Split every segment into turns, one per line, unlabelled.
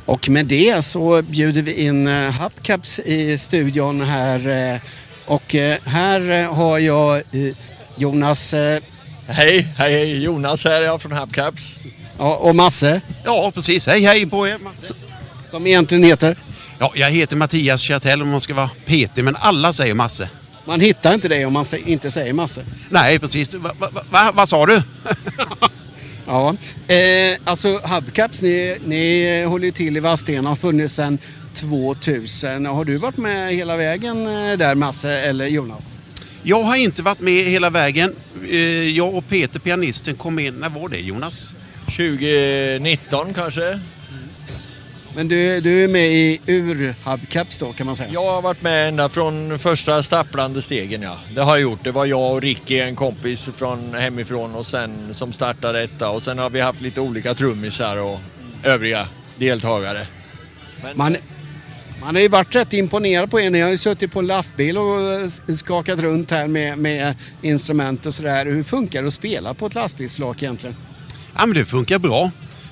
Och med det så bjuder vi in Hubcaps i studion här. Och här har jag Jonas.
Hej, Jonas här är jag från Hubcaps.
Ja, och Masse.
Ja, precis. Hej på er, Masse.
Som egentligen heter?
Ja, jag heter Mattias Kjartell om man ska vara petig, men alla säger Masse.
Man hittar inte det om man inte säger Masse.
Nej, precis. Vad sa du?
Ja, alltså Hubcaps, ni håller ju till i Vadstena, har funnits sedan 2000. Har du varit med hela vägen där, Masse eller Jonas?
Jag har inte varit med hela vägen. Jag och Peter, pianisten, kom in. När var det, Jonas?
2019 kanske.
Men du är med i Hubcaps då, kan man säga?
Jag har varit med ända från första stapplande stegen, ja. Det har jag gjort. Det var jag och Ricky, en kompis från hemifrån, och sen som startade detta. Och sen har vi haft lite olika trummisar och övriga deltagare.
Man har ju varit rätt imponerad på er. Ni har ju suttit på en lastbil och skakat runt här med instrument och sådär. Hur funkar det att spela på ett lastbilsflak egentligen?
Ja, men det funkar bra.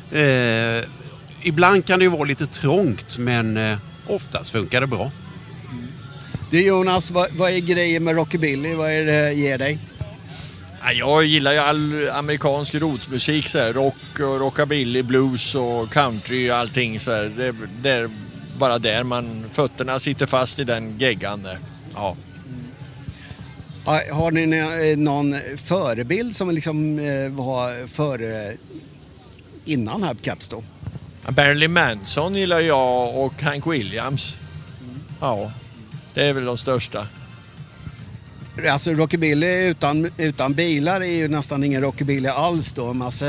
Ibland kan det ju vara lite trångt, men oftast funkar det bra.
Du Jonas, vad är grejen med rockabilly? Vad är det ger dig?
Ja, jag gillar ju all amerikansk rotmusik, så här, rock och rockabilly, blues och country och allting. Så här. Det är bara där fötterna sitter fast i den geggan där. Ja.
Har ni någon förebild som liksom var före innan Hubcaps då?
Marilyn Manson gillar jag och Hank Williams. Ja, det är väl de största.
Alltså rockabilly utan bilar är ju nästan ingen rockabilly alls då. Massa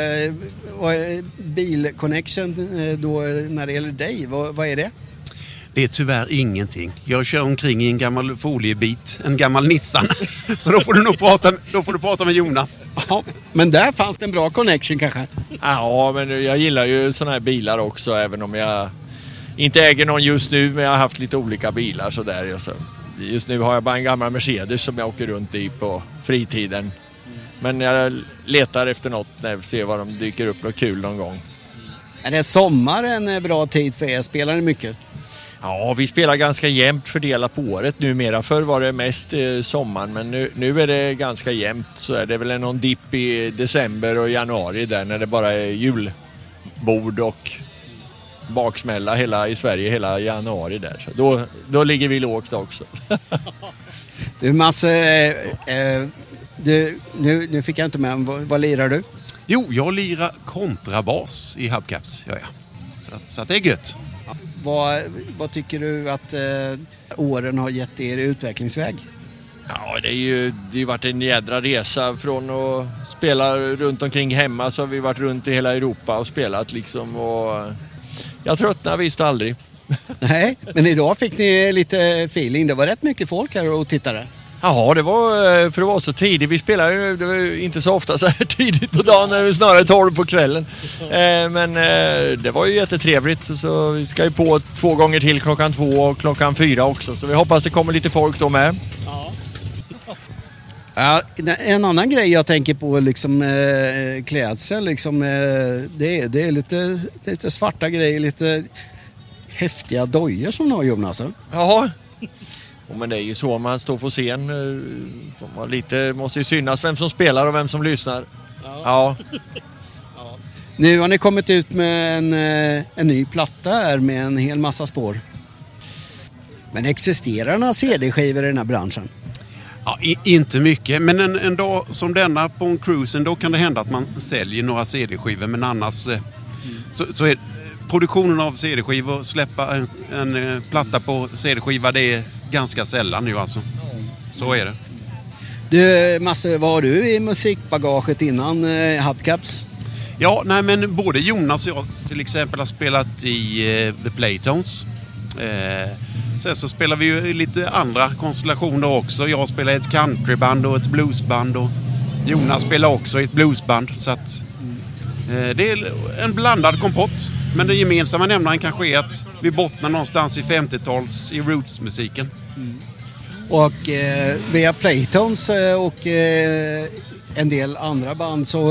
bilconnection då när det gäller dig, vad är det?
Det är tyvärr ingenting. Jag kör omkring i en gammal foliebit, en gammal Nissan. Så då får du prata med Jonas.
Ja, men där fanns det en bra connection kanske.
Ja, men jag gillar ju såna här bilar också, även om jag inte äger någon just nu, men jag har haft lite olika bilar så där. Just nu har jag bara en gammal Mercedes som jag åker runt i på fritiden. Men jag letar efter något när jag ser vad de dyker upp något kul någon gång.
Är det sommar en bra tid för er? Spelar ni mycket?
Ja, vi spelar ganska jämnt fördelat på året numera. Förr var det mest sommaren, men nu är det ganska jämnt. Så är det väl någon dipp i december och januari där när det bara är julbord och baksmälla i Sverige hela januari där. Så då ligger vi lågt också.
Du Masse, nu fick jag inte med. Vad lirar du?
Jo, jag lirar kontrabas i Hubcaps. Ja. Så att det är gött.
Vad tycker du att åren har gett er utvecklingsväg?
Ja, det har varit en jädra resa från att spela runt omkring hemma, så har vi varit runt i hela Europa och spelat liksom, och jag tröttnar visst aldrig. Nej,
men idag fick ni lite feeling. Det var rätt mycket folk här och tittade.
Ja, det var för att vara så tidigt. Vi spelar ju, det var inte så ofta så här tidigt på dagen, snarare 12 på kvällen. Men det var ju jättetrevligt. Så vi ska ju på 2 gånger till, klockan 2 och klockan 4 också. Så vi hoppas det kommer lite folk då med.
Ja, en annan grej jag tänker på liksom klädsel liksom, det är lite svarta grejer, lite häftiga dojor som har Jonas.
Ja. Men det är ju så, om man står på scen måste ju synas vem som spelar och vem som lyssnar. Ja.
Nu har ni kommit ut med en ny platta här med en hel massa spår. Men existerar några CD-skivor i den här branschen?
Ja, inte mycket, men en dag som denna på en cruisen, då kan det hända att man säljer några CD-skivor, men annars så är produktionen av CD-skivor, släppa en platta på CD-skiva, det är ganska sällan nu alltså. Så är det.
Du Masse, vad har du i musikbagaget innan Hubcaps?
Ja, nej, men både Jonas och jag till exempel har spelat i The Playtones. Sen så spelar vi ju lite andra konstellationer också. Jag spelar i ett countryband och ett bluesband, och Jonas spelar också i ett bluesband. Så att det är en blandad kompott. Men den gemensamma nämnaren kanske är att vi bottnar någonstans i 50-tals i rootsmusiken.
Och via Playtones och en del andra band så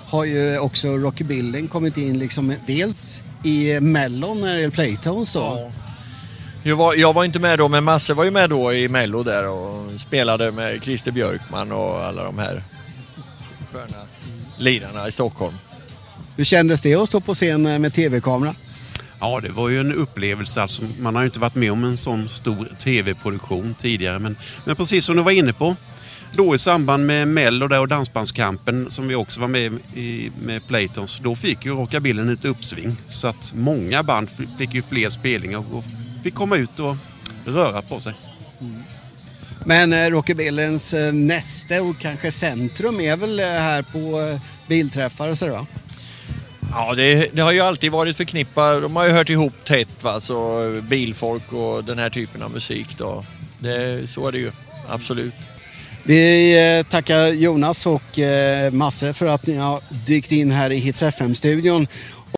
har ju också rockabillyn kommit in liksom dels i Mellon när det är Playtones då.
Ja. Jag var inte med då, men Masse var ju med då i Mello där och spelade med Christer Björkman och alla de här sköna lirarna i Stockholm.
Hur
kändes det att stå på scen med tv-kamera?
Ja, det var ju en upplevelse. Alltså, man har ju inte varit med om en sån stor tv-produktion tidigare. Men precis som du var inne på, då i samband med Mello där och Dansbandskampen som vi också var med i med Playtones, då fick ju rockabillyn ett uppsving. Så att många band fick ju fler spelningar och fick komma ut och röra på sig.
Mm. Men rockabillyns nästa och kanske centrum är väl här på bilträffar och så va?
Ja, det har ju alltid varit förknippat. De har ju hört ihop tätt, va? Så bilfolk och den här typen av musik då. Så är det ju, absolut.
Vi tackar Jonas och Masse för att ni har dykt in här i Hits FM-studion